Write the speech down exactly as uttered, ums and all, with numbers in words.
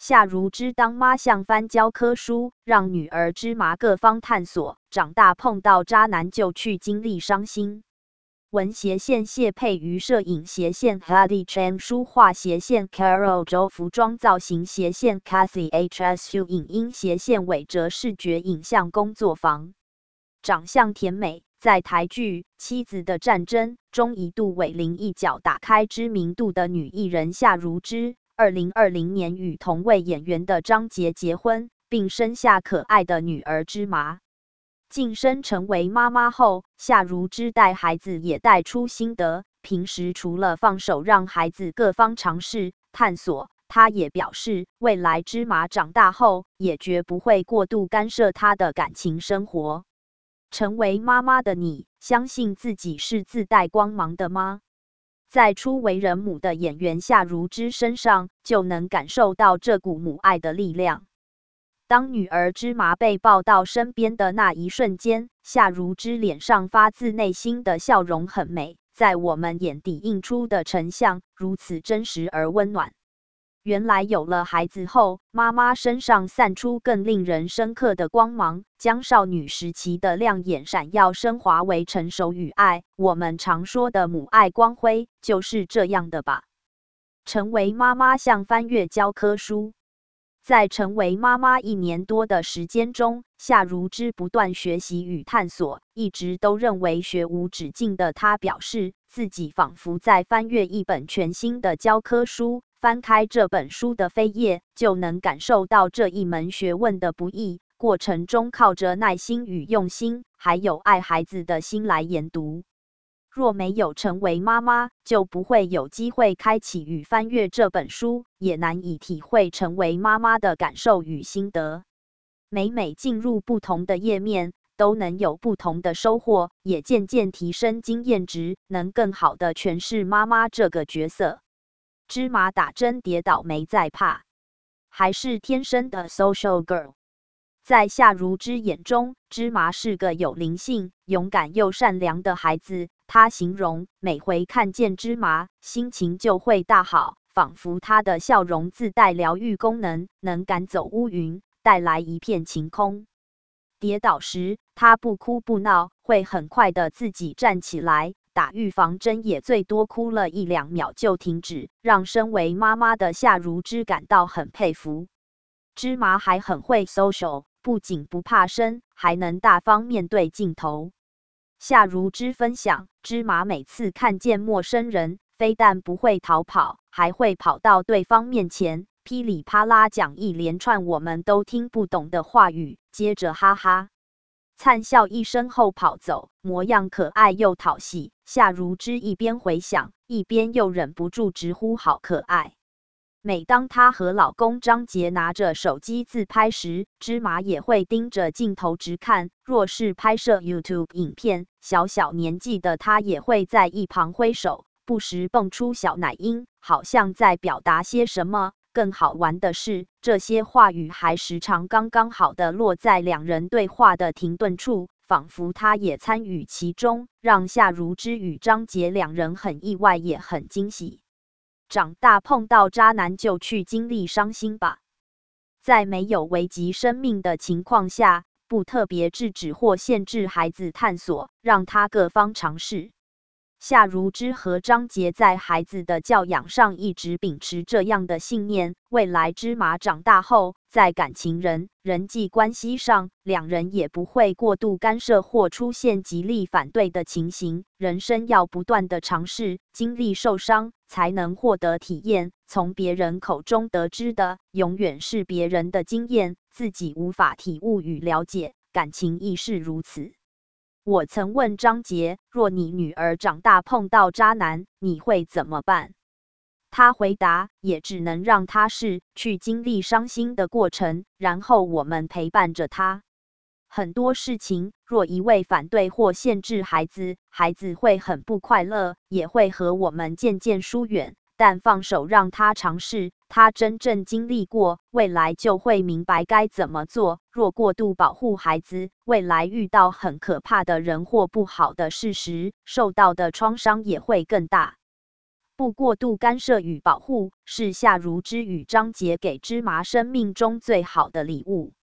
夏如芝当妈向翻教科书，让女儿芝麻各方探索，长大碰到渣男就去经历伤心。文斜线谢佩瑜，摄影斜线 Hadi Chan， 书画斜线 Carol Zhou， 服装造型斜线 Kathy H S U， 影音斜线韦哲，视觉影像工作坊。长相甜美，在台剧《妻子的战争》中一度为零一脚打开知名度的女艺人夏如芝，二零二零年与同为演员的张杰结婚，并生下可爱的女儿芝麻。晋升成为妈妈后，夏如芝带孩子也带出心得。平时除了放手让孩子各方尝试探索，她也表示，未来芝麻长大后，也绝不会过度干涉她的感情生活。成为妈妈的你，相信自己是自带光芒的吗？在初为人母的演员夏如芝身上，就能感受到这股母爱的力量。当女儿芝麻被抱到身边的那一瞬间，夏如芝脸上发自内心的笑容很美，在我们眼底映出的成像如此真实而温暖。原来有了孩子后，妈妈身上散出更令人深刻的光芒，将少女时期的亮眼闪耀升华为成熟与爱。我们常说的母爱光辉，就是这样的吧。成为妈妈像翻阅教科书。在成为妈妈一年多的时间中，夏如芝不断学习与探索，一直都认为学无止境的她表示，自己仿佛在翻阅一本全新的教科书，翻开这本书的扉页，就能感受到这一门学问的不易，过程中靠着耐心与用心，还有爱孩子的心来研读。若没有成为妈妈，就不会有机会开启与翻阅这本书，也难以体会成为妈妈的感受与心得。每每进入不同的页面，都能有不同的收获，也渐渐提升经验值，能更好的诠释妈妈这个角色。芝麻打针跌倒没在怕，还是天生的 social girl。在夏如芝眼中，芝麻是个有灵性、勇敢又善良的孩子。她形容，每回看见芝麻，心情就会大好，仿佛她的笑容自带疗愈功能，能赶走乌云，带来一片晴空。跌倒时，她不哭不闹，会很快的自己站起来。打预防针也最多哭了一两秒就停止，让身为妈妈的夏如芝感到很佩服。芝麻还很会 social， 不仅不怕生，还能大方面对镜头。夏如芝分享，芝麻每次看见陌生人，非但不会逃跑，还会跑到对方面前，噼里啪啦讲一连串我们都听不懂的话语，接着哈哈灿笑一声后跑走，模样可爱又讨喜。夏如芝一边回想，一边又忍不住直呼好可爱。每当她和老公张杰拿着手机自拍时，芝麻也会盯着镜头直看。若是拍摄 YouTube 影片，小小年纪的她也会在一旁挥手，不时蹦出小奶音，好像在表达些什么。更好玩的是，这些话语还时常刚刚好的落在两人对话的停顿处，仿佛她也参与其中，让夏如芝与张杰两人很意外也很惊喜。长大碰到渣男就去经历伤心吧，在没有危及生命的情况下，不特别制止或限制孩子探索，让他各方尝试。夏如芝和张杰在孩子的教养上一直秉持这样的信念，未来芝麻长大后，在感情人、人际关系上，两人也不会过度干涉或出现极力反对的情形。人生要不断的尝试，经历受伤，才能获得体验。从别人口中得知的，永远是别人的经验，自己无法体悟与了解，感情亦是如此。我曾问张杰，若你女儿长大碰到渣男，你会怎么办？他回答，也只能让她试，去经历伤心的过程，然后我们陪伴着她。很多事情，若一味反对或限制孩子，孩子会很不快乐，也会和我们渐渐疏远。但放手让他尝试，他真正经历过，未来就会明白该怎么做。若过度保护孩子，未来遇到很可怕的人或不好的事时，受到的创伤也会更大。 不过度干涉与保护，是夏如之与张杰给芝麻生命中最好的礼物。